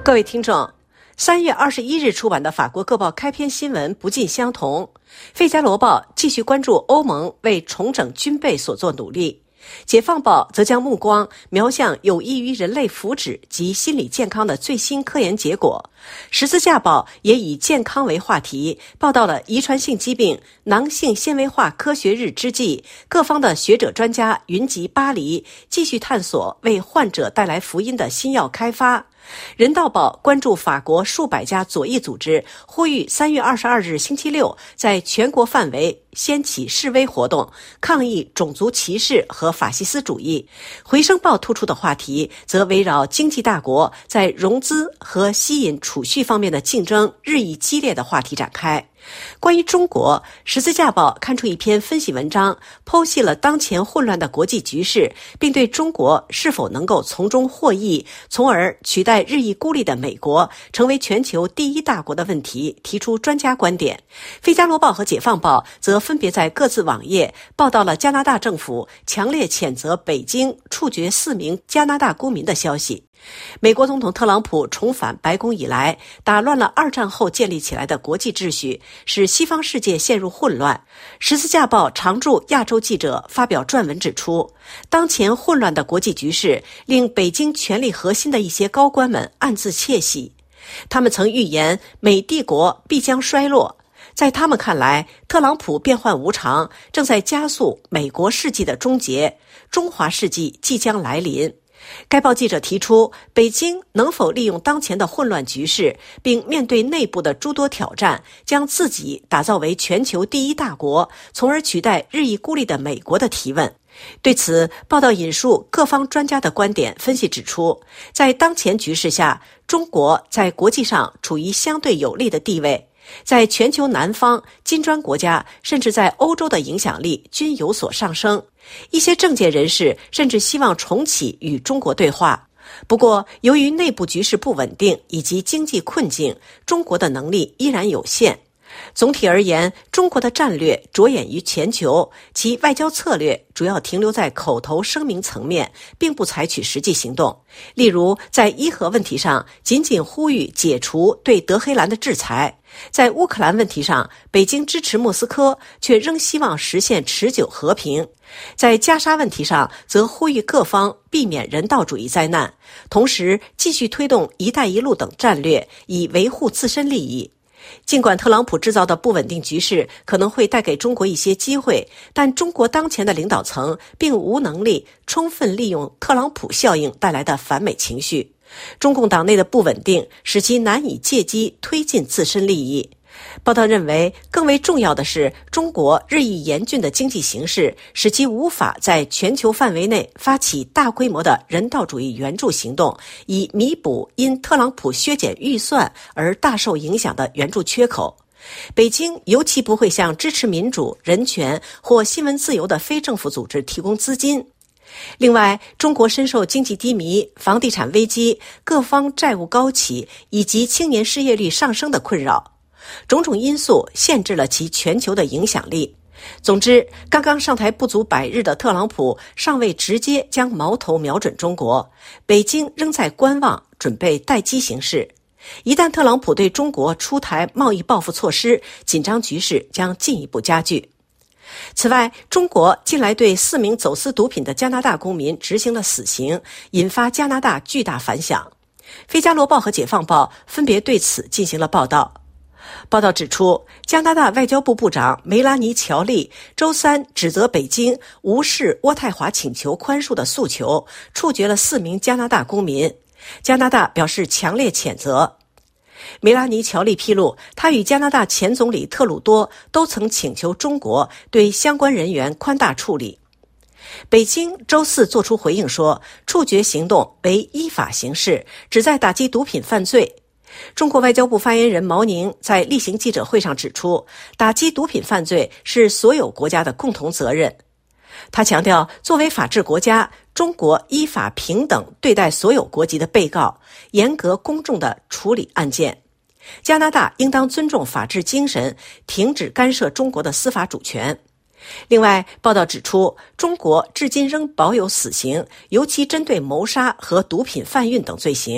各位听众，3月21日出版的法国各报开篇新闻不尽相同。费加罗报继续关注欧盟为重整军备所做努力，解放报则将目光瞄向有益于人类福祉及心理健康的最新科研结果。十字架报也以健康为话题，报道了遗传性疾病囊性纤维化科学日之际，各方的学者专家云集巴黎，继续探索为患者带来福音的新药开发。人道报关注法国数百家左翼组织呼吁3月22日星期六在全国范围掀起示威活动，抗议种族歧视和法西斯主义。回声报突出的话题则围绕经济大国在融资和吸引储蓄方面的竞争日益激烈的话题展开。关于中国，十字架报刊出一篇分析文章，剖析了当前混乱的国际局势，并对中国是否能够从中获益，从而取代日益孤立的美国，成为全球第一大国的问题提出专家观点。费加罗报和解放报则分别在各自网页报道了加拿大政府强烈谴责北京处决4名加拿大公民的消息。美国总统特朗普重返白宫以来，打乱了2战后建立起来的国际秩序，使西方世界陷入混乱。十字架报常驻亚洲记者发表撰文指出，当前混乱的国际局势令北京权力核心的一些高官们暗自窃喜。他们曾预言美帝国必将衰落，在他们看来，特朗普变幻无常，正在加速美国世纪的终结，中华世纪即将来临。该报记者提出，北京能否利用当前的混乱局势，并面对内部的诸多挑战，将自己打造为全球第一大国，从而取代日益孤立的美国的提问。对此，报道引述各方专家的观点分析指出，在当前局势下，中国在国际上处于相对有利的地位，在全球南方、金砖国家甚至在欧洲的影响力均有所上升。一些政界人士甚至希望重启与中国对话。不过，由于内部局势不稳定以及经济困境，中国的能力依然有限。总体而言，中国的战略着眼于全球，其外交策略主要停留在口头声明层面，并不采取实际行动。例如，在伊核问题上，仅仅呼吁解除对德黑兰的制裁；在乌克兰问题上，北京支持莫斯科，却仍希望实现持久和平；在加沙问题上，则呼吁各方避免人道主义灾难，同时继续推动“一带一路”等战略，以维护自身利益。尽管特朗普制造的不稳定局势可能会带给中国一些机会，但中国当前的领导层并无能力充分利用特朗普效应带来的反美情绪。中共党内的不稳定使其难以借机推进自身利益。报道认为，更为重要的是，中国日益严峻的经济形势使其无法在全球范围内发起大规模的人道主义援助行动，以弥补因特朗普削减预算而大受影响的援助缺口。北京尤其不会向支持民主、人权或新闻自由的非政府组织提供资金。另外，中国深受经济低迷、房地产危机、各方债务高企以及青年失业率上升的困扰。种种因素限制了其全球的影响力。总之，刚刚上台不足100日的特朗普尚未直接将矛头瞄准中国，北京仍在观望，准备待机行事。一旦特朗普对中国出台贸易报复措施，紧张局势将进一步加剧。此外，中国近来对4名走私毒品的加拿大公民执行了死刑，引发加拿大巨大反响。费加罗报和解放报分别对此进行了报道。报道指出，加拿大外交部部长梅拉尼·乔利周三指责北京无视渥太华请求宽恕的诉求，处决了4名加拿大公民。加拿大表示强烈谴责。梅拉尼·乔利披露，他与加拿大前总理特鲁多都曾请求中国对相关人员宽大处理。北京周四作出回应说，处决行动为依法行事，旨在打击毒品犯罪。中国外交部发言人毛宁在例行记者会上指出，打击毒品犯罪是所有国家的共同责任。他强调，作为法治国家，中国依法平等对待所有国籍的被告，严格公正地处理案件。加拿大应当尊重法治精神，停止干涉中国的司法主权。另外，报道指出，中国至今仍保有死刑，尤其针对谋杀和毒品贩运等罪行。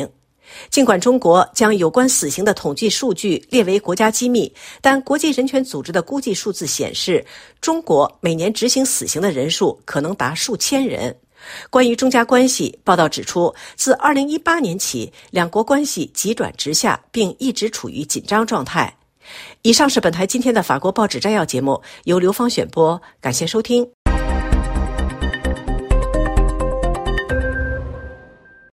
尽管中国将有关死刑的统计数据列为国家机密，但国际人权组织的估计数字显示，中国每年执行死刑的人数可能达数千人。关于中加关系，报道指出，自2018年起，两国关系急转直下，并一直处于紧张状态。以上是本台今天的法国报纸摘要节目，由刘芳选播，感谢收听。